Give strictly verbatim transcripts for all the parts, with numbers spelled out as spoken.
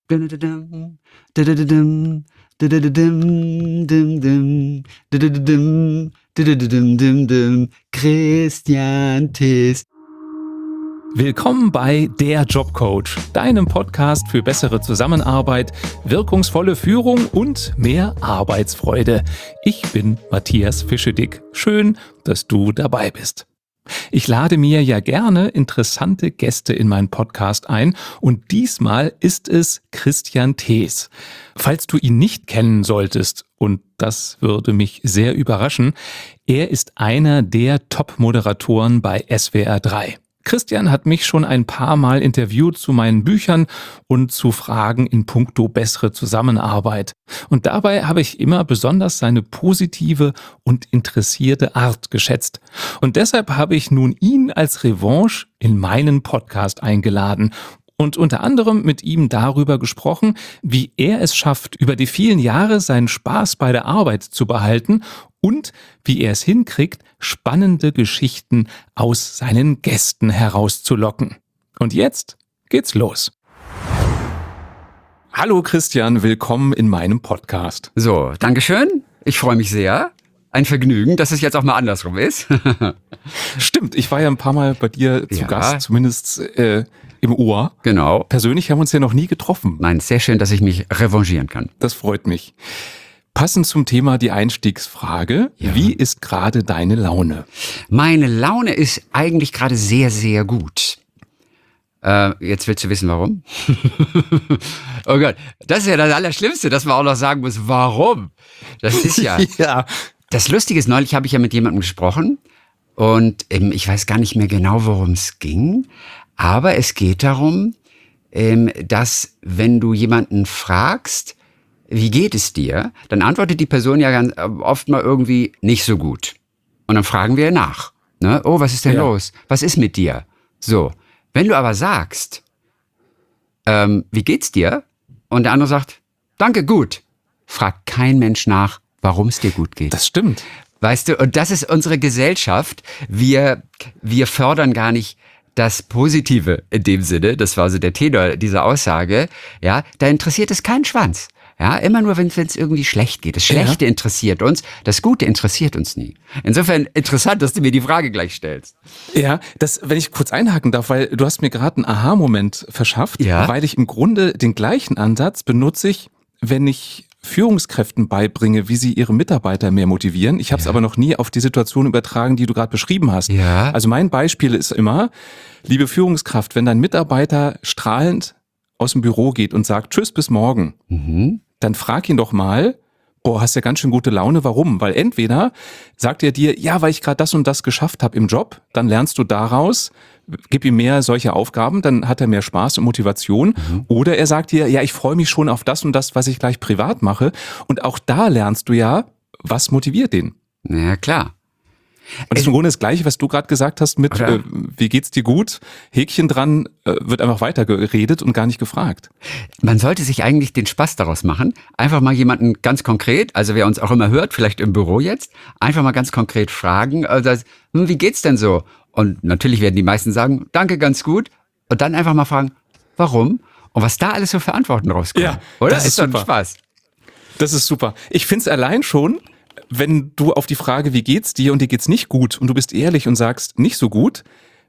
Dum, dum, dum, dum, dum, dum, dum, Christian Thies. Willkommen bei Der Jobcoach, deinem Podcast für bessere Zusammenarbeit, wirkungsvolle Führung und mehr Arbeitsfreude. Ich bin Matthias Fischedick. Schön, dass du dabei bist. Ich lade mir ja gerne interessante Gäste in meinen Podcast ein und diesmal ist es Christian Thies. Falls du ihn nicht kennen solltest, und das würde mich sehr überraschen, er ist einer der Top-Moderatoren bei S W R drei. Christian hat mich schon ein paar Mal interviewt zu meinen Büchern und zu Fragen in puncto bessere Zusammenarbeit. Und dabei habe ich immer besonders seine positive und interessierte Art geschätzt. Und deshalb habe ich nun ihn als Revanche in meinen Podcast eingeladen und unter anderem mit ihm darüber gesprochen, wie er es schafft, über die vielen Jahre seinen Spaß bei der Arbeit zu behalten und wie er es hinkriegt, spannende Geschichten aus seinen Gästen herauszulocken. Und jetzt geht's los. Hallo Christian, willkommen in meinem Podcast. So, Dankeschön. Ich freue mich sehr. Ein Vergnügen, dass es jetzt auch mal andersrum ist. Stimmt, ich war ja ein paar Mal bei dir zu Ja. Gast, zumindest äh, im Ohr. Genau. Persönlich haben wir uns ja noch nie getroffen. Nein, sehr schön, dass ich mich revanchieren kann. Das freut mich. Passend zum Thema die Einstiegsfrage, Ja. Wie ist gerade deine Laune? Meine Laune ist eigentlich gerade sehr, sehr gut. Äh, jetzt willst du wissen, warum? Oh Gott, das ist ja das Allerschlimmste, dass man auch noch sagen muss, warum? Das ist ja... Ja. Das Lustige ist, neulich habe ich ja mit jemandem gesprochen und ähm, ich weiß gar nicht mehr genau, worum es ging, aber es geht darum, ähm, dass wenn du jemanden fragst, wie geht es dir, dann antwortet die Person ja ganz oft mal irgendwie nicht so gut. Und dann fragen wir nach. Ne? Oh, was ist denn Ja. los? Was ist mit dir? So, wenn du aber sagst, ähm, wie geht's dir? Und der andere sagt, danke, gut, fragt kein Mensch nach, warum es dir gut geht. Das stimmt. Weißt du, und das ist unsere Gesellschaft. Wir, wir fördern gar nicht das Positive in dem Sinne. Das war so der Tenor dieser Aussage. Ja, da interessiert es keinen Schwanz. Ja, immer nur, wenn es irgendwie schlecht geht. Das Schlechte Ja. interessiert uns, das Gute interessiert uns nie. Insofern interessant, dass du mir die Frage gleich stellst. Ja, das, wenn ich kurz einhaken darf, weil du hast mir gerade einen Aha-Moment verschafft, Ja. weil ich im Grunde den gleichen Ansatz benutze ich, wenn ich Führungskräften beibringe, wie sie ihre Mitarbeiter mehr motivieren. Ich habe es aber noch nie auf die Situation übertragen, die du gerade beschrieben hast. Ja. Also mein Beispiel ist immer, liebe Führungskraft, wenn dein Mitarbeiter strahlend aus dem Büro geht und sagt, tschüss, bis morgen, Mhm. dann frag ihn doch mal, boah, hast ja ganz schön gute Laune, warum? Weil entweder sagt er dir, ja, weil ich gerade das und das geschafft habe im Job, dann lernst du daraus, gib ihm mehr solche Aufgaben, dann hat er mehr Spaß und Motivation. Mhm. Oder er sagt dir, ja, ich freue mich schon auf das und das, was ich gleich privat mache. Und auch da lernst du ja, was motiviert den. Ja, klar. Und das ist im Grunde das Gleiche, was du gerade gesagt hast mit, Oder? äh, wie geht's dir gut? Häkchen dran, äh, wird einfach weiter geredet und gar nicht gefragt. Man sollte sich eigentlich den Spaß daraus machen. Einfach mal jemanden ganz konkret, also wer uns auch immer hört, vielleicht im Büro jetzt, einfach mal ganz konkret fragen, also, hm, wie geht's denn so? Und natürlich werden die meisten sagen, danke, ganz gut. Und dann einfach mal fragen, warum? Und was da alles so für Antworten rauskommen. Ja, oder? das ist doch ein super. Spaß. Das ist super. Ich find's allein schon, wenn du auf die Frage, wie geht's dir und dir geht's nicht gut und du bist ehrlich und sagst, nicht so gut,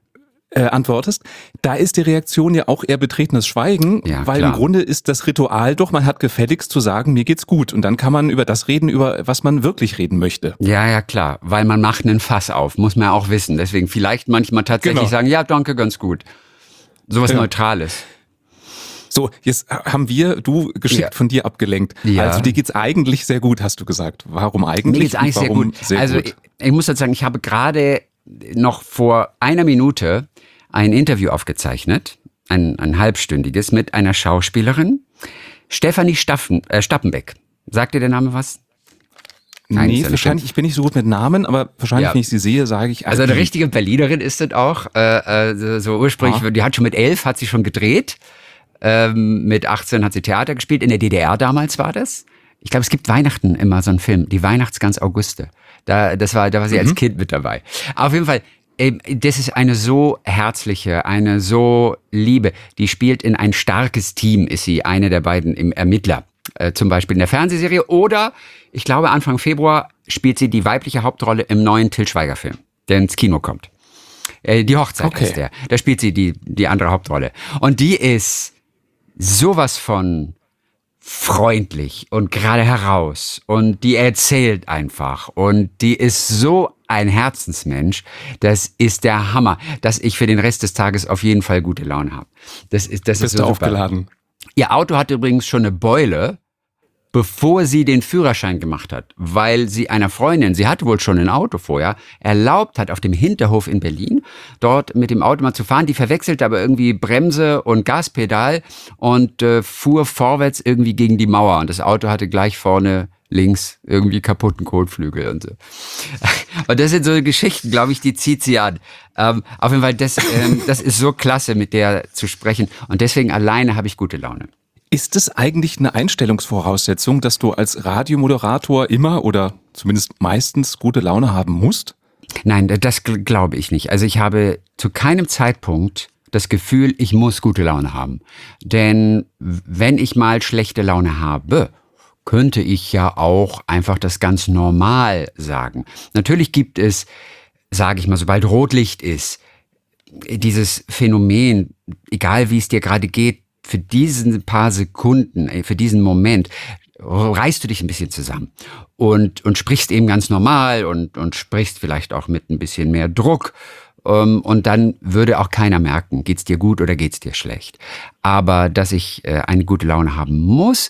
äh, antwortest, da ist die Reaktion ja auch eher betretenes Schweigen, Ja, weil klar. im Grunde ist das Ritual doch, man hat gefälligst zu sagen, mir geht's gut und dann kann man über das reden, über was man wirklich reden möchte. Ja, ja, klar. Weil man macht einen Fass auf, muss man ja auch wissen. Deswegen vielleicht manchmal tatsächlich Genau. sagen, ja, danke, ganz gut. Sowas Ja. Neutrales. So, jetzt haben wir, du geschickt Ja. von dir abgelenkt. Ja. Also dir geht's eigentlich sehr gut, hast du gesagt. Warum eigentlich? Mir geht's eigentlich und sehr warum gut. Sehr also gut? Ich, ich muss dazu sagen, ich habe gerade noch vor einer Minute ein Interview aufgezeichnet, ein, ein halbstündiges, mit einer Schauspielerin, Stefanie Staffen, äh, Stappenbeck. Sagt dir der Name was? Nein, ist Nee, ja nicht wahrscheinlich, ich bin nicht so gut mit Namen, aber wahrscheinlich, Ja. wenn ich sie sehe, sage ich, Also ah, eine die. richtige Berlinerin ist das auch. Äh, äh, so, so ursprünglich, Ja. die hat schon mit elf, hat sie schon gedreht. Ähm, mit achtzehn hat sie Theater gespielt. In der D D R damals war das. Ich glaube, es gibt Weihnachten immer so einen Film, die Weihnachtsgans Auguste. Da, das war, da war sie als Kind mit dabei. Auf jeden Fall, Das ist eine so herzliche, eine so liebe, die spielt in ein starkes Team, ist sie, eine der beiden im Ermittler, äh, zum Beispiel in der Fernsehserie. Oder, ich glaube, Anfang Februar spielt sie die weibliche Hauptrolle im neuen Til Schweiger-Film, der ins Kino kommt. Äh, die Hochzeit Okay. ist der. Da spielt sie die, die andere Hauptrolle. Und die ist sowas von freundlich und gerade heraus und die erzählt einfach und die ist so ein Herzensmensch, das ist der Hammer, dass ich für den Rest des Tages auf jeden Fall gute Laune habe. Das ist, das Bist ist so du super. aufgeladen? Ihr Auto hat übrigens schon eine Beule, bevor sie den Führerschein gemacht hat, weil sie einer Freundin, sie hatte wohl schon ein Auto vorher, erlaubt hat, auf dem Hinterhof in Berlin, dort mit dem Auto mal zu fahren. Die verwechselte aber irgendwie Bremse und Gaspedal und äh, fuhr vorwärts irgendwie gegen die Mauer. Und das Auto hatte gleich vorne links irgendwie kaputten Kotflügel und so. Und das sind so Geschichten, glaube ich, die zieht sie an. Ähm, auf jeden Fall, das, ähm, das ist so klasse, mit der zu sprechen. Und deswegen alleine habe ich gute Laune. Ist es eigentlich eine Einstellungsvoraussetzung, dass du als Radiomoderator immer oder zumindest meistens gute Laune haben musst? Nein, das gl- glaube ich nicht. Also ich habe zu keinem Zeitpunkt das Gefühl, ich muss gute Laune haben. Denn wenn ich mal schlechte Laune habe, könnte ich ja auch einfach das ganz normal sagen. Natürlich gibt es, sage ich mal, sobald Rotlicht ist, dieses Phänomen, egal wie es dir gerade geht, für diesen paar Sekunden, für diesen Moment, reißt du dich ein bisschen zusammen und, und sprichst eben ganz normal und, und sprichst vielleicht auch mit ein bisschen mehr Druck. Um, und dann würde auch keiner merken, geht's dir gut oder geht's dir schlecht. Aber dass ich äh, eine gute Laune haben muss,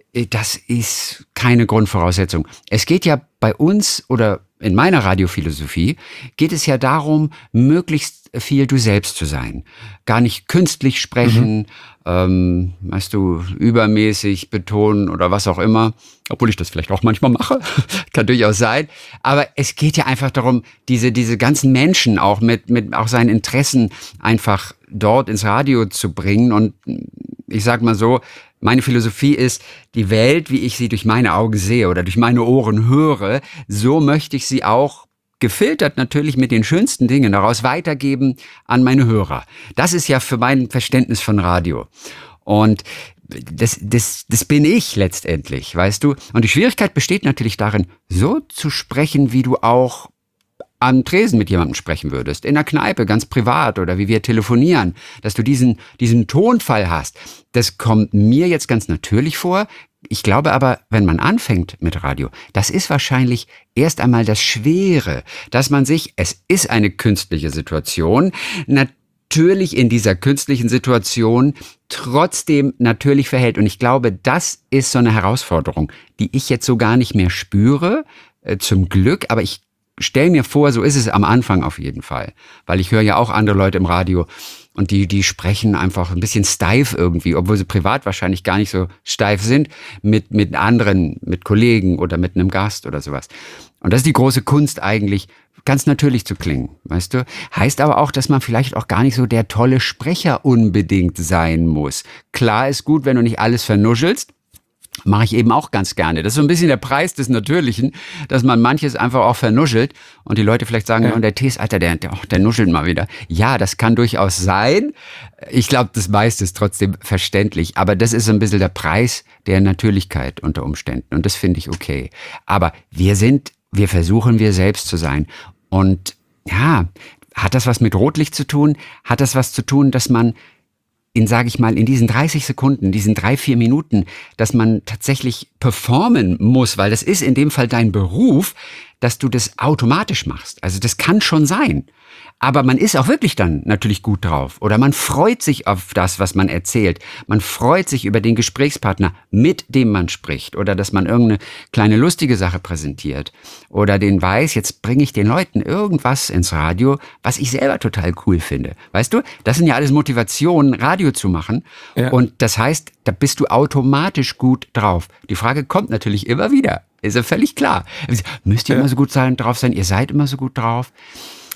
das ist keine Grundvoraussetzung. Es geht ja bei uns oder in meiner Radiophilosophie geht es ja darum, möglichst viel du selbst zu sein. Gar nicht künstlich sprechen, mhm. ähm, weißt du, übermäßig betonen oder was auch immer. Obwohl ich das vielleicht auch manchmal mache. Kann durchaus sein. Aber es geht ja einfach darum, diese, diese ganzen Menschen auch mit, mit auch seinen Interessen einfach dort ins Radio zu bringen. Und ich sag mal so, meine Philosophie ist, die Welt, wie ich sie durch meine Augen sehe oder durch meine Ohren höre, so möchte ich sie auch gefiltert natürlich mit den schönsten Dingen daraus weitergeben an meine Hörer. Das ist ja für mein Verständnis von Radio. Und das, das, das bin ich letztendlich, weißt du? Und die Schwierigkeit besteht natürlich darin, so zu sprechen, wie du auch am Tresen mit jemandem sprechen würdest, in der Kneipe, ganz privat oder wie wir telefonieren, dass du diesen, diesen Tonfall hast. Das kommt mir jetzt ganz natürlich vor. Ich glaube aber, wenn man anfängt mit Radio, das ist wahrscheinlich erst einmal das Schwere, dass man sich, es ist eine künstliche Situation, natürlich in dieser künstlichen Situation trotzdem natürlich verhält. Und ich glaube, das ist so eine Herausforderung, die ich jetzt so gar nicht mehr spüre, äh, zum Glück, aber ich stell mir vor, so ist es am Anfang auf jeden Fall. Weil ich höre ja auch andere Leute im Radio und die, die sprechen einfach ein bisschen steif irgendwie, obwohl sie privat wahrscheinlich gar nicht so steif sind, mit, mit anderen, mit Kollegen oder mit einem Gast oder sowas. Und das ist die große Kunst eigentlich, ganz natürlich zu klingen, weißt du? Heißt aber auch, dass man vielleicht auch gar nicht so der tolle Sprecher unbedingt sein muss. Klar ist gut, wenn du nicht alles vernuschelst. Mache ich eben auch ganz gerne. Das ist so ein bisschen der Preis des Natürlichen, dass man manches einfach auch vernuschelt und die Leute vielleicht sagen, ja, und der Tees, Alter, der, der, der nuschelt mal wieder. Ja, das kann durchaus sein. Ich glaube, das meiste ist trotzdem verständlich, aber das ist so ein bisschen der Preis der Natürlichkeit unter Umständen und das finde ich okay. Aber wir sind, wir versuchen, wir selbst zu sein und ja, hat das was mit Rotlicht zu tun? Hat das was zu tun, dass man in, sage ich mal, in diesen dreißig Sekunden, diesen drei, vier Minuten, dass man tatsächlich performen muss, weil das ist in dem Fall dein Beruf, dass du das automatisch machst. Also das kann schon sein. Aber man ist auch wirklich dann natürlich gut drauf. Oder man freut sich auf das, was man erzählt. Man freut sich über den Gesprächspartner, mit dem man spricht. Oder dass man irgendeine kleine lustige Sache präsentiert. Oder den weiß, jetzt bringe ich den Leuten irgendwas ins Radio, was ich selber total cool finde. Weißt du, das sind ja alles Motivationen, Radio zu machen. Ja. Und das heißt, da bist du automatisch gut drauf. Die Frage kommt natürlich immer wieder. Ist ja völlig klar. Müsst ihr ja immer so gut sein, drauf sein? Ihr seid immer so gut drauf?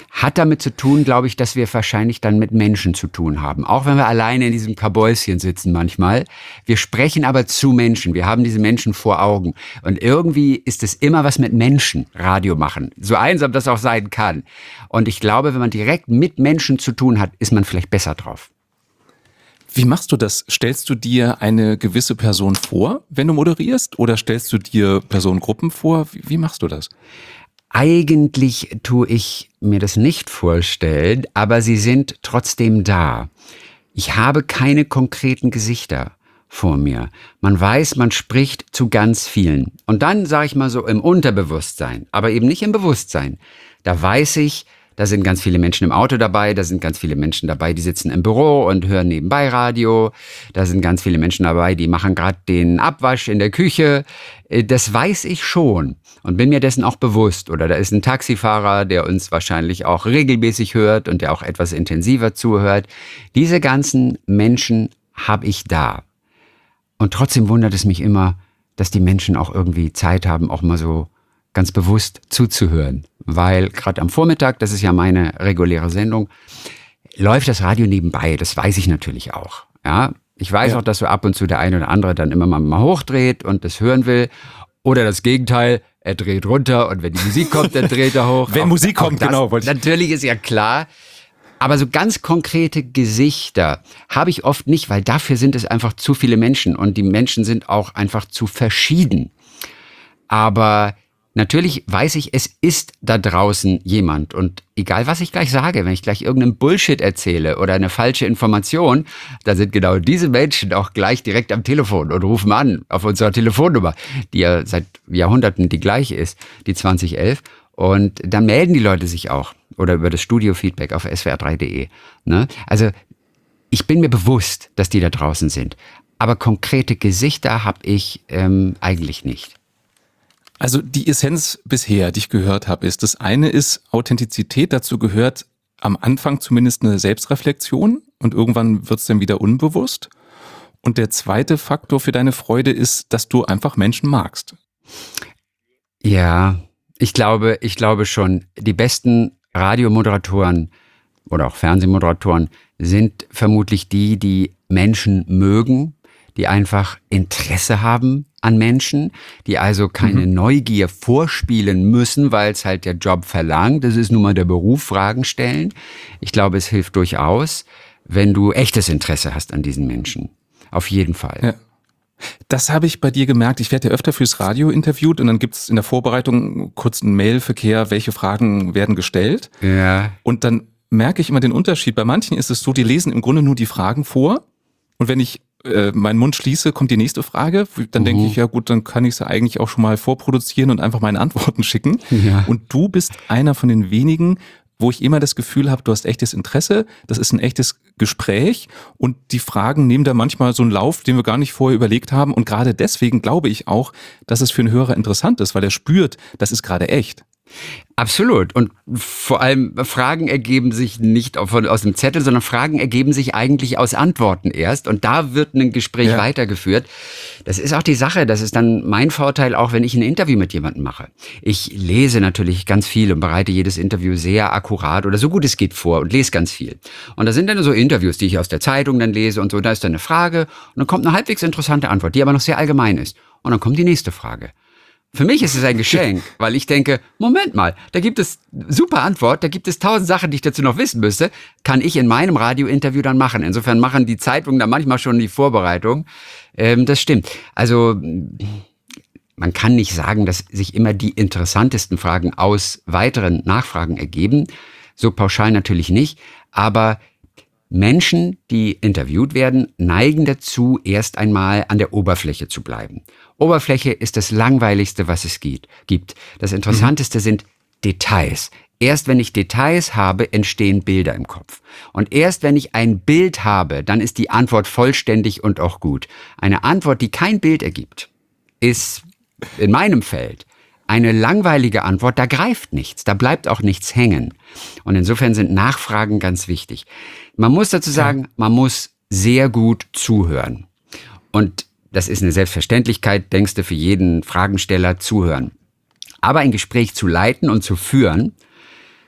Hat damit zu tun, glaube ich, dass wir wahrscheinlich dann mit Menschen zu tun haben. Auch wenn wir alleine in diesem Kabäuschen sitzen manchmal. Wir sprechen aber zu Menschen. Wir haben diese Menschen vor Augen. Und irgendwie ist es immer was mit Menschen, Radio machen. So einsam das auch sein kann. Und ich glaube, wenn man direkt mit Menschen zu tun hat, ist man vielleicht besser drauf. Wie machst du das? Stellst du dir eine gewisse Person vor, wenn du moderierst? Oder stellst du dir Personengruppen vor? Wie, wie machst du das? Eigentlich tue ich mir das nicht vorstellen, aber sie sind trotzdem da. Ich habe keine konkreten Gesichter vor mir. Man weiß, man spricht zu ganz vielen. Und dann, sage ich mal so, im Unterbewusstsein, aber eben nicht im Bewusstsein. Da weiß ich, da sind ganz viele Menschen im Auto dabei, da sind ganz viele Menschen dabei, die sitzen im Büro und hören nebenbei Radio. Da sind ganz viele Menschen dabei, die machen gerade den Abwasch in der Küche. Das weiß ich schon und bin mir dessen auch bewusst. Oder da ist ein Taxifahrer, der uns wahrscheinlich auch regelmäßig hört und der auch etwas intensiver zuhört. Diese ganzen Menschen habe ich da. Und trotzdem wundert es mich immer, dass die Menschen auch irgendwie Zeit haben, auch mal so ganz bewusst zuzuhören. Weil gerade am Vormittag, das ist ja meine reguläre Sendung, läuft das Radio nebenbei. Das weiß ich natürlich auch. Ja, ich weiß ja auch, dass so ab und zu der eine oder andere dann immer mal, mal hochdreht und das hören will. Oder das Gegenteil, er dreht runter und wenn die Musik kommt, dann dreht er hoch. Wenn auch, Musik auch kommt, das, genau. Natürlich ist ja klar. Aber so ganz konkrete Gesichter habe ich oft nicht, weil dafür sind es einfach zu viele Menschen und die Menschen sind auch einfach zu verschieden. Aber natürlich weiß ich, es ist da draußen jemand und egal, was ich gleich sage, wenn ich gleich irgendeinen Bullshit erzähle oder eine falsche Information, dann sind genau diese Menschen auch gleich direkt am Telefon und rufen an auf unserer Telefonnummer, die ja seit Jahrhunderten die gleiche ist, die zwanzig elf. Und dann melden die Leute sich auch oder über das Studio-Feedback auf s w r drei punkt de. Ne? Also ich bin mir bewusst, dass die da draußen sind, aber konkrete Gesichter habe ich ähm, eigentlich nicht. Also die Essenz bisher, die ich gehört habe, ist, das eine ist Authentizität, dazu gehört am Anfang zumindest eine Selbstreflexion und irgendwann wird es dann wieder unbewusst. Und der zweite Faktor für deine Freude ist, dass du einfach Menschen magst. Ja, ich glaube, ich glaube schon, die besten Radiomoderatoren oder auch Fernsehmoderatoren sind vermutlich die, die Menschen mögen, die einfach Interesse haben an Menschen, die also keine mhm. Neugier vorspielen müssen, weil es halt der Job verlangt. Das ist nun mal der Beruf, Fragen stellen. Ich glaube, es hilft durchaus, wenn du echtes Interesse hast an diesen Menschen. Auf jeden Fall. Ja. Das habe ich bei dir gemerkt. Ich werde ja öfter fürs Radio interviewt und dann gibt es in der Vorbereitung kurz einen Mailverkehr, welche Fragen werden gestellt. Ja. Und dann merke ich immer den Unterschied. Bei manchen ist es so, die lesen im Grunde nur die Fragen vor und wenn ich äh, meinen Mund schließe, kommt die nächste Frage. Dann uh. denke ich, ja gut, dann kann ich sie eigentlich auch schon mal vorproduzieren und einfach meine Antworten schicken. Ja. Und du bist einer von den wenigen, wo ich immer das Gefühl habe, du hast echtes Interesse, das ist ein echtes Gespräch und die Fragen nehmen da manchmal so einen Lauf, den wir gar nicht vorher überlegt haben und gerade deswegen glaube ich auch, dass es für einen Hörer interessant ist, weil er spürt, das ist gerade echt. Absolut. Und vor allem Fragen ergeben sich nicht aus dem Zettel, sondern Fragen ergeben sich eigentlich aus Antworten erst. Und da wird ein Gespräch ja. weitergeführt. Das ist auch die Sache. Das ist dann mein Vorteil, auch wenn ich ein Interview mit jemandem mache. Ich lese natürlich ganz viel und bereite jedes Interview sehr akkurat oder so gut es geht vor und lese ganz viel. Und da sind dann so Interviews, die ich aus der Zeitung dann lese und so. Da ist dann eine Frage und dann kommt eine halbwegs interessante Antwort, die aber noch sehr allgemein ist. Und dann kommt die nächste Frage. Für mich ist es ein Geschenk, weil ich denke, Moment mal, da gibt es super Antwort, da gibt es tausend Sachen, die ich dazu noch wissen müsste, kann ich in meinem Radiointerview dann machen. Insofern machen die Zeitungen da manchmal schon die Vorbereitung. Ähm, das stimmt. Also man kann nicht sagen, dass sich immer die interessantesten Fragen aus weiteren Nachfragen ergeben. So pauschal natürlich nicht, aber Menschen, die interviewt werden, neigen dazu, erst einmal an der Oberfläche zu bleiben. Oberfläche ist das Langweiligste, was es gibt. Das Interessanteste mhm. sind Details. Erst wenn ich Details habe, entstehen Bilder im Kopf. Und erst wenn ich ein Bild habe, dann ist die Antwort vollständig und auch gut. Eine Antwort, die kein Bild ergibt, ist in meinem Feld eine langweilige Antwort, da greift nichts, da bleibt auch nichts hängen. Und insofern sind Nachfragen ganz wichtig. Man muss dazu sagen, man muss sehr gut zuhören. Und das ist eine Selbstverständlichkeit, denkst du, für jeden Fragensteller zuhören. Aber ein Gespräch zu leiten und zu führen,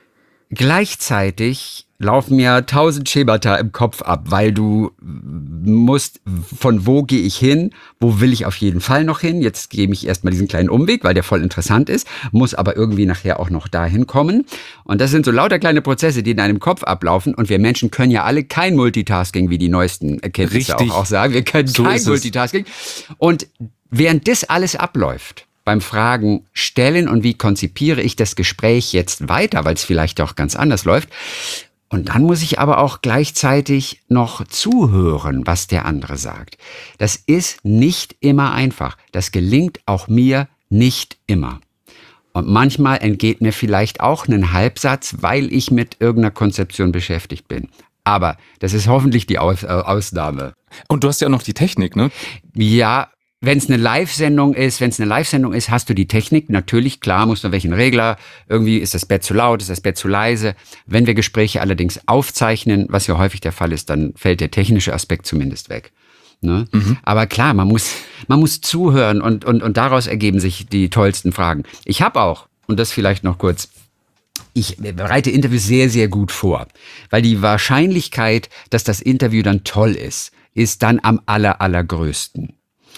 Gleichzeitig laufen ja tausend Schemata im Kopf ab, weil du musst, von wo gehe ich hin, wo will ich auf jeden Fall noch hin, jetzt gehe ich erstmal diesen kleinen Umweg, weil der voll interessant ist, muss aber irgendwie nachher auch noch dahin kommen. Und das sind so lauter kleine Prozesse, die in deinem Kopf ablaufen, und wir Menschen können ja alle kein Multitasking, wie die neuesten Erkenntnisse auch, auch sagen, wir können so kein Multitasking. Und während das alles abläuft, beim Fragen stellen und wie konzipiere ich das Gespräch jetzt weiter, weil es vielleicht auch ganz anders läuft. Und dann muss ich aber auch gleichzeitig noch zuhören, was der andere sagt. Das ist nicht immer einfach. Das gelingt auch mir nicht immer. Und manchmal entgeht mir vielleicht auch ein Halbsatz, weil ich mit irgendeiner Konzeption beschäftigt bin. Aber das ist hoffentlich die Aus- äh, Ausnahme. Und du hast ja auch noch die Technik, ne? Ja. Wenn es eine Live-Sendung ist, wenn es eine Live-Sendung ist, hast du die Technik. Natürlich, klar, musst du welchen Regler. Irgendwie ist das Bett zu laut, ist das Bett zu leise. Wenn wir Gespräche allerdings aufzeichnen, was ja häufig der Fall ist, dann fällt der technische Aspekt zumindest weg. Ne? Mhm. Aber klar, man muss, man muss zuhören und, und, und daraus ergeben sich die tollsten Fragen. Ich habe auch, und das vielleicht noch kurz, ich bereite Interviews sehr, sehr gut vor. Weil die Wahrscheinlichkeit, dass das Interview dann toll ist, ist dann am aller, allergrößten.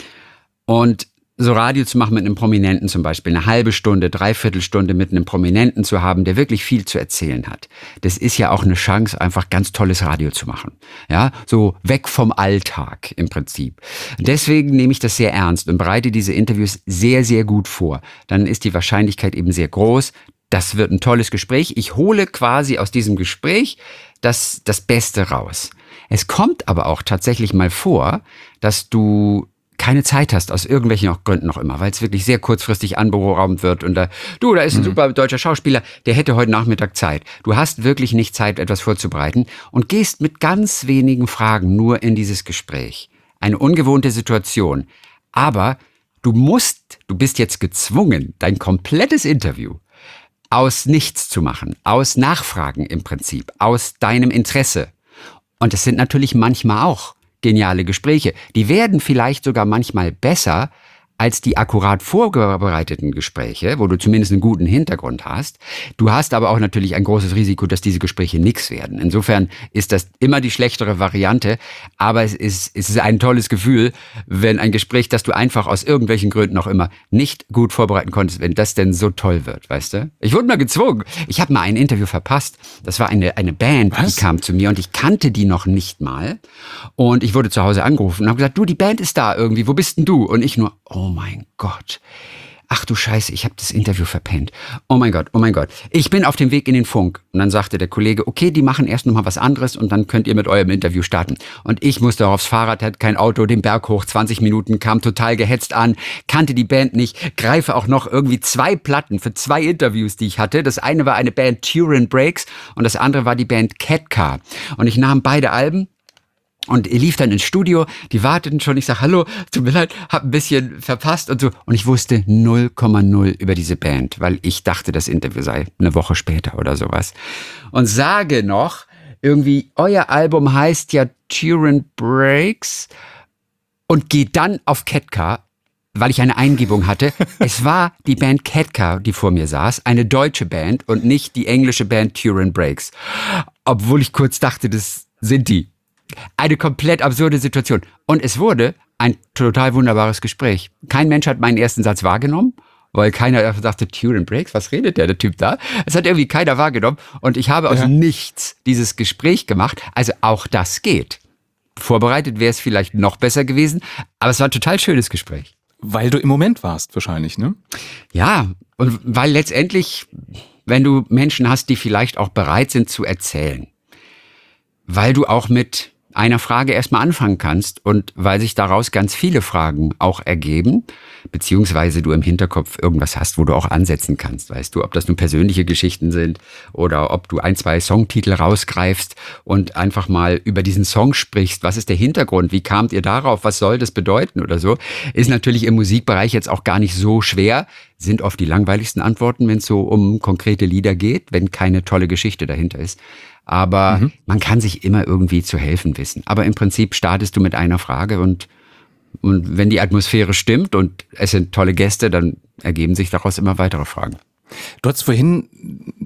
Und so Radio zu machen mit einem Prominenten zum Beispiel, eine halbe Stunde, dreiviertel Stunde mit einem Prominenten zu haben, der wirklich viel zu erzählen hat. Das ist ja auch eine Chance, einfach ganz tolles Radio zu machen. Ja, so weg vom Alltag im Prinzip. Deswegen nehme ich das sehr ernst und bereite diese Interviews sehr, sehr gut vor. Dann ist die Wahrscheinlichkeit eben sehr groß. Das wird ein tolles Gespräch. Ich hole quasi aus diesem Gespräch das, das Beste raus. Es kommt aber auch tatsächlich mal vor, dass du keine Zeit hast, aus irgendwelchen auch Gründen noch immer, weil es wirklich sehr kurzfristig anberaumt wird und da, du, da ist ein mhm. super deutscher Schauspieler, der hätte heute Nachmittag Zeit. Du hast wirklich nicht Zeit, etwas vorzubereiten und gehst mit ganz wenigen Fragen nur in dieses Gespräch. Eine ungewohnte Situation. Aber du musst, du bist jetzt gezwungen, dein komplettes Interview aus nichts zu machen, aus Nachfragen im Prinzip, aus deinem Interesse. Und es sind natürlich manchmal auch geniale Gespräche. Die werden vielleicht sogar manchmal besser als die akkurat vorbereiteten Gespräche, wo du zumindest einen guten Hintergrund hast. Du hast aber auch natürlich ein großes Risiko, dass diese Gespräche nix werden. Insofern ist das immer die schlechtere Variante, aber es ist, es ist ein tolles Gefühl, wenn ein Gespräch, das du einfach aus irgendwelchen Gründen auch immer nicht gut vorbereiten konntest, wenn das denn so toll wird, weißt du? Ich wurde mal gezwungen. Ich habe mal ein Interview verpasst. Das war eine, eine Band, Was? die kam zu mir und ich kannte die noch nicht mal. Und ich wurde zu Hause angerufen und habe gesagt, du, die Band ist da irgendwie, wo bist denn du? Und ich nur, oh mein Gott. Ach du Scheiße, ich habe das Interview verpennt. Oh mein Gott, oh mein Gott. Ich bin auf dem Weg in den Funk. Und dann sagte der Kollege, okay, die machen erst noch mal was anderes und dann könnt ihr mit eurem Interview starten. Und ich musste aufs Fahrrad, hatte kein Auto, den Berg hoch, zwanzig Minuten, kam total gehetzt an, kannte die Band nicht, greife auch noch irgendwie zwei Platten für zwei Interviews, die ich hatte. Das eine war eine Band Turin Breaks und das andere war die Band Ketka. Und ich nahm beide Alben. Und er lief dann ins Studio, die warteten schon, ich sag hallo, tut mir leid, hab ein bisschen verpasst und so. Und ich wusste null Komma null über diese Band, weil ich dachte, das Interview sei eine Woche später oder sowas. Und sage noch, irgendwie, euer Album heißt ja Turin Breaks und gehe dann auf Ketka, weil ich eine Eingebung hatte. Es war die Band Ketka, die vor mir saß, eine deutsche Band und nicht die englische Band Turin Breaks. Obwohl ich kurz dachte, das sind die. Eine komplett absurde Situation. Und es wurde ein total wunderbares Gespräch. Kein Mensch hat meinen ersten Satz wahrgenommen, weil keiner dachte, Turin Breaks, was redet der, der Typ da? Es hat irgendwie keiner wahrgenommen. Und ich habe aus ja. nichts dieses Gespräch gemacht. Also auch das geht. Vorbereitet wäre es vielleicht noch besser gewesen, aber es war ein total schönes Gespräch. Weil du im Moment warst wahrscheinlich, ne? Ja, und weil letztendlich, wenn du Menschen hast, die vielleicht auch bereit sind zu erzählen, weil du auch mit einer Frage erstmal anfangen kannst und weil sich daraus ganz viele Fragen auch ergeben, beziehungsweise du im Hinterkopf irgendwas hast, wo du auch ansetzen kannst, weißt du, ob das nun persönliche Geschichten sind oder ob du ein, zwei Songtitel rausgreifst und einfach mal über diesen Song sprichst, was ist der Hintergrund, wie kamt ihr darauf, was soll das bedeuten oder so, ist natürlich im Musikbereich jetzt auch gar nicht so schwer, sind oft die langweiligsten Antworten, wenn es so um konkrete Lieder geht, wenn keine tolle Geschichte dahinter ist. Aber mhm. man kann sich immer irgendwie zu helfen wissen. Aber im Prinzip startest du mit einer Frage und, und wenn die Atmosphäre stimmt und es sind tolle Gäste, dann ergeben sich daraus immer weitere Fragen. Du hast vorhin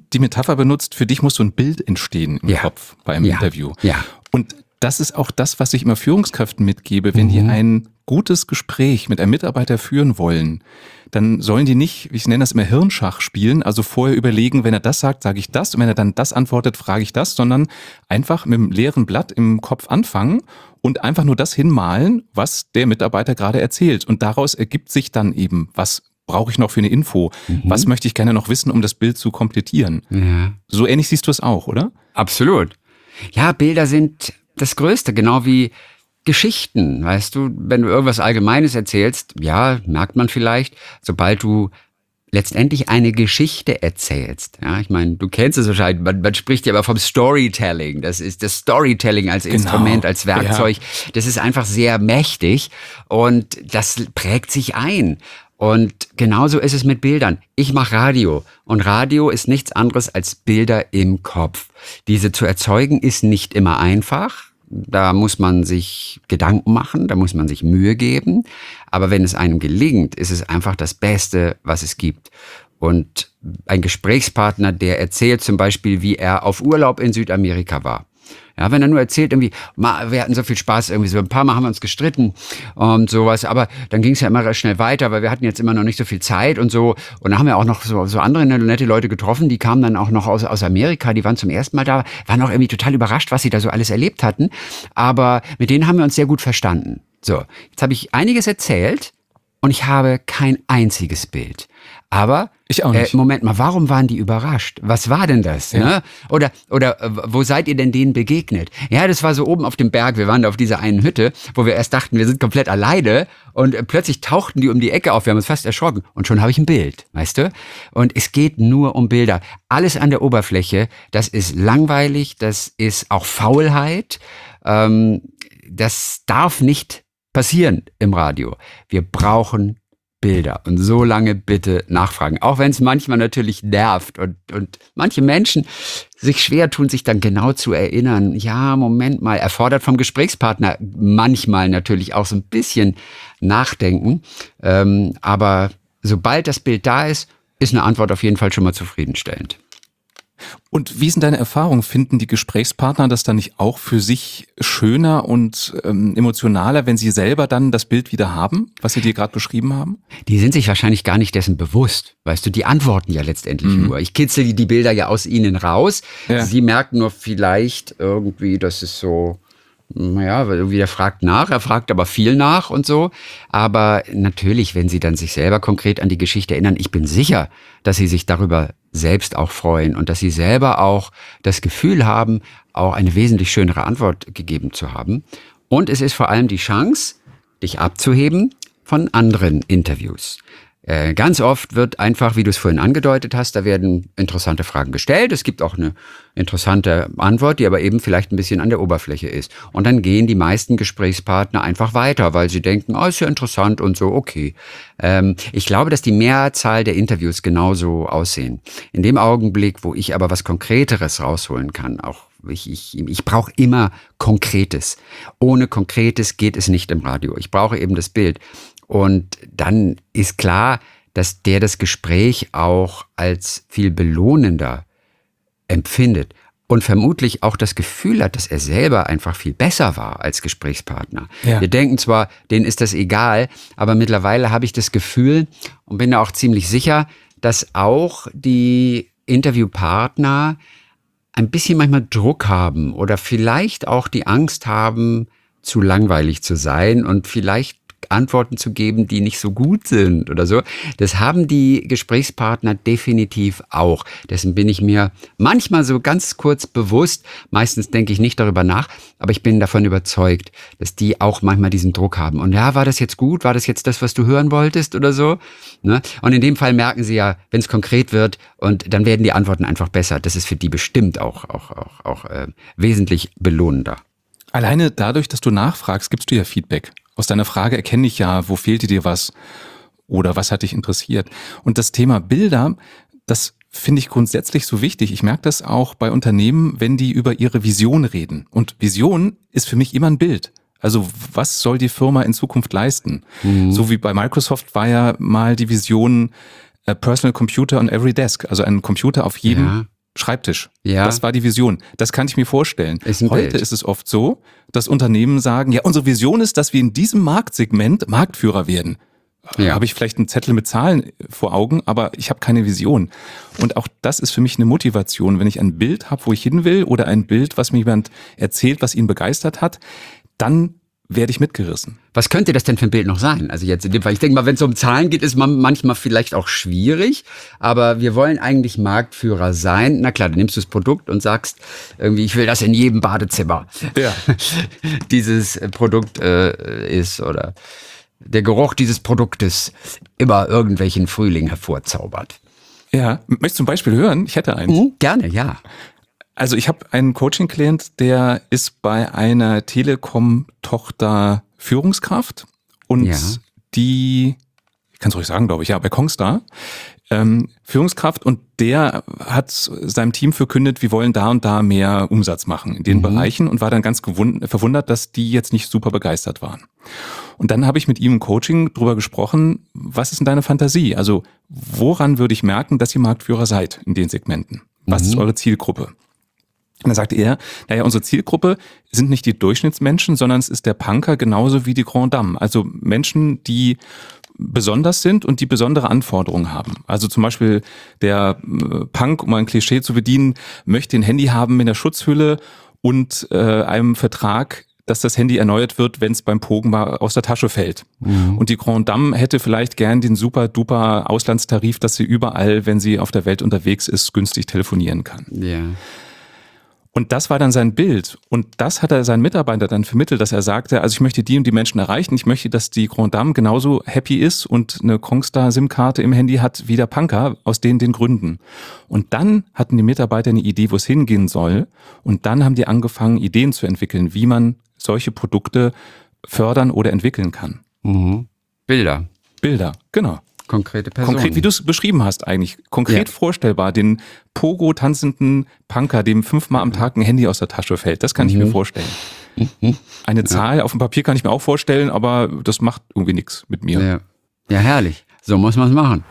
die Metapher benutzt, für dich muss so ein Bild entstehen im ja. Kopf beim ja. Interview. Ja. Und das ist auch das, was ich immer Führungskräften mitgebe, wenn mhm. die ein gutes Gespräch mit einem Mitarbeiter führen wollen, dann sollen die nicht, ich nenne das immer Hirnschach spielen, also vorher überlegen, wenn er das sagt, sage ich das und wenn er dann das antwortet, frage ich das, sondern einfach mit einem leeren Blatt im Kopf anfangen und einfach nur das hinmalen, was der Mitarbeiter gerade erzählt. Und daraus ergibt sich dann eben, was brauche ich noch für eine Info, mhm. was möchte ich gerne noch wissen, um das Bild zu komplettieren. Ja. So ähnlich siehst du es auch, oder? Absolut. Ja, Bilder sind das Größte, genau wie Geschichten, weißt du, wenn du irgendwas Allgemeines erzählst, ja, merkt man vielleicht, sobald du letztendlich eine Geschichte erzählst, ja, ich meine, du kennst es wahrscheinlich, man, man spricht ja aber vom Storytelling, das ist das Storytelling als genau. Instrument, als Werkzeug, ja. das ist einfach sehr mächtig und das prägt sich ein. Und genauso ist es mit Bildern. Ich mache Radio und Radio ist nichts anderes als Bilder im Kopf. Diese zu erzeugen ist nicht immer einfach. Da muss man sich Gedanken machen, da muss man sich Mühe geben. Aber wenn es einem gelingt, ist es einfach das Beste, was es gibt. Und ein Gesprächspartner, der erzählt zum Beispiel, wie er auf Urlaub in Südamerika war. Ja, wenn er nur erzählt, irgendwie, wir hatten so viel Spaß, irgendwie so ein paar Mal haben wir uns gestritten und sowas, aber dann ging es ja immer recht schnell weiter, weil wir hatten jetzt immer noch nicht so viel Zeit und so. Und dann haben wir auch noch so, so andere nette Leute getroffen, die kamen dann auch noch aus, aus Amerika, die waren zum ersten Mal da, waren auch irgendwie total überrascht, was sie da so alles erlebt hatten. Aber mit denen haben wir uns sehr gut verstanden. So, jetzt habe ich einiges erzählt und ich habe kein einziges Bild. Aber, ich auch nicht. Äh, Moment mal, warum waren die überrascht? Was war denn das? Ja. Ne? Oder, oder äh, wo seid ihr denn denen begegnet? Ja, das war so oben auf dem Berg, wir waren da auf dieser einen Hütte, wo wir erst dachten, wir sind komplett alleine und äh, plötzlich tauchten die um die Ecke auf, wir haben uns fast erschrocken und schon habe ich ein Bild, weißt du? Und es geht nur um Bilder. Alles an der Oberfläche, das ist langweilig, das ist auch Faulheit, ähm, das darf nicht passieren im Radio. Wir brauchen Bilder und so lange bitte nachfragen, auch wenn es manchmal natürlich nervt und, und manche Menschen sich schwer tun, sich dann genau zu erinnern. Ja, Moment mal, erfordert vom Gesprächspartner manchmal natürlich auch so ein bisschen Nachdenken, ähm, aber sobald das Bild da ist, ist eine Antwort auf jeden Fall schon mal zufriedenstellend. Und wie sind deine Erfahrungen? Finden die Gesprächspartner das dann nicht auch für sich schöner und ähm, emotionaler, wenn sie selber dann das Bild wieder haben, was sie dir gerade beschrieben haben? Die sind sich wahrscheinlich gar nicht dessen bewusst. Weißt du, die antworten ja letztendlich mhm. nur. Ich kitzel die Bilder ja aus ihnen raus. Ja. Sie merken nur vielleicht irgendwie, dass es so... Naja, irgendwie der fragt nach, er fragt aber viel nach und so. Aber natürlich, wenn sie dann sich selber konkret an die Geschichte erinnern, ich bin sicher, dass sie sich darüber selbst auch freuen und dass sie selber auch das Gefühl haben, auch eine wesentlich schönere Antwort gegeben zu haben. Und es ist vor allem die Chance, dich abzuheben von anderen Interviews. Äh, ganz oft wird einfach, wie du es vorhin angedeutet hast, da werden interessante Fragen gestellt. Es gibt auch eine interessante Antwort, die aber eben vielleicht ein bisschen an der Oberfläche ist. Und dann gehen die meisten Gesprächspartner einfach weiter, weil sie denken, oh, ist ja interessant und so, okay. Ähm, ich glaube, dass die Mehrzahl der Interviews genauso aussehen. In dem Augenblick, wo ich aber was Konkreteres rausholen kann, auch Ich, ich, ich brauche immer Konkretes. Ohne Konkretes geht es nicht im Radio. Ich brauche eben das Bild. Und dann ist klar, dass der das Gespräch auch als viel belohnender empfindet und vermutlich auch das Gefühl hat, dass er selber einfach viel besser war als Gesprächspartner. Ja. Wir denken zwar, denen ist das egal, aber mittlerweile habe ich das Gefühl und bin da auch ziemlich sicher, dass auch die Interviewpartner ein bisschen manchmal Druck haben oder vielleicht auch die Angst haben, zu langweilig zu sein und vielleicht Antworten zu geben, die nicht so gut sind oder so. Das haben die Gesprächspartner definitiv auch. Dessen bin ich mir manchmal so ganz kurz bewusst. Meistens denke ich nicht darüber nach, aber ich bin davon überzeugt, dass die auch manchmal diesen Druck haben. Und ja, war das jetzt gut? War das jetzt das, was du hören wolltest oder so? Ne? Und in dem Fall merken sie ja, wenn es konkret wird und dann werden die Antworten einfach besser. Das ist für die bestimmt auch, auch, auch, auch äh, wesentlich belohnender. Alleine dadurch, dass du nachfragst, gibst du ja Feedback. Aus deiner Frage erkenne ich ja, wo fehlte dir was oder was hat dich interessiert. Und das Thema Bilder, das finde ich grundsätzlich so wichtig. Ich merke das auch bei Unternehmen, wenn die über ihre Vision reden. Und Vision ist für mich immer ein Bild. Also was soll die Firma in Zukunft leisten? Mhm. So wie bei Microsoft war ja mal die Vision uh, Personal Computer on every desk. Also ein Computer auf jedem ja. Schreibtisch. Ja. Das war die Vision. Das kann ich mir vorstellen. Ist ein Heute Bild. ist es oft so, dass Unternehmen sagen, ja, unsere Vision ist, dass wir in diesem Marktsegment Marktführer werden. Ja. Habe ich vielleicht einen Zettel mit Zahlen vor Augen, aber ich habe keine Vision. Und auch das ist für mich eine Motivation, wenn ich ein Bild habe, wo ich hin will, oder ein Bild, was mir jemand erzählt, was ihn begeistert hat, dann werde ich mitgerissen. Was könnte das denn für ein Bild noch sein? Also jetzt in dem Fall, ich denke mal, wenn es um Zahlen geht, ist man manchmal vielleicht auch schwierig, aber wir wollen eigentlich Marktführer sein. Na klar, dann nimmst du das Produkt und sagst irgendwie, ich will das in jedem Badezimmer. Ja. Dieses Produkt äh, ist oder der Geruch dieses Produktes immer irgendwelchen Frühling hervorzaubert. Ja, möchtest du ein Beispiel hören? Ich hätte eins. Mhm, gerne, ja. Also ich habe einen Coaching-Klient, der ist bei einer Telekom-Tochter Führungskraft und Ja. die, ich kann es ruhig sagen, glaube ich, ja, bei Kongstar, ähm, Führungskraft, und der hat seinem Team verkündet, wir wollen da und da mehr Umsatz machen in den Mhm. Bereichen, und war dann ganz gewund- verwundert, dass die jetzt nicht super begeistert waren. Und dann habe ich mit ihm im Coaching drüber gesprochen, was ist denn deine Fantasie? Also woran würde ich merken, dass ihr Marktführer seid in den Segmenten? Was ist eure Zielgruppe? Und dann sagte er, naja, unsere Zielgruppe sind nicht die Durchschnittsmenschen, sondern es ist der Punker genauso wie die Grand Dame. Also Menschen, die besonders sind und die besondere Anforderungen haben. Also zum Beispiel der äh, Punk, um ein Klischee zu bedienen, möchte ein Handy haben mit einer Schutzhülle und äh, einem Vertrag, dass das Handy erneuert wird, wenn es beim Pogen mal aus der Tasche fällt. Mhm. Und die Grand Dame hätte vielleicht gern den super-duper Auslandstarif, dass sie überall, wenn sie auf der Welt unterwegs ist, günstig telefonieren kann. Ja. Und das war dann sein Bild. Und das hat er seinen Mitarbeitern dann vermittelt, dass er sagte, also ich möchte die und die Menschen erreichen. Ich möchte, dass die Grand Dame genauso happy ist und eine Kongstar-SIM-Karte im Handy hat wie der Punker, aus den den Gründen. Und dann hatten die Mitarbeiter eine Idee, wo es hingehen soll. Und dann haben die angefangen, Ideen zu entwickeln, wie man solche Produkte fördern oder entwickeln kann. Mhm. Bilder. Bilder, genau. Konkrete Personen. Konkret, wie du es beschrieben hast eigentlich. Konkret Ja. vorstellbar, den Pogo-tanzenden Punker, dem fünfmal am Tag ein Handy aus der Tasche fällt. Das kann ich mir vorstellen. Eine Zahl auf dem Papier kann ich mir auch vorstellen, aber das macht irgendwie nichts mit mir. Ja. Ja, herrlich. So muss man es machen.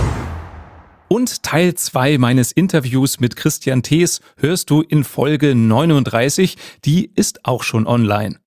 Und Teil zwei meines Interviews mit Christian Thees hörst du in Folge neununddreißig. Die ist auch schon online.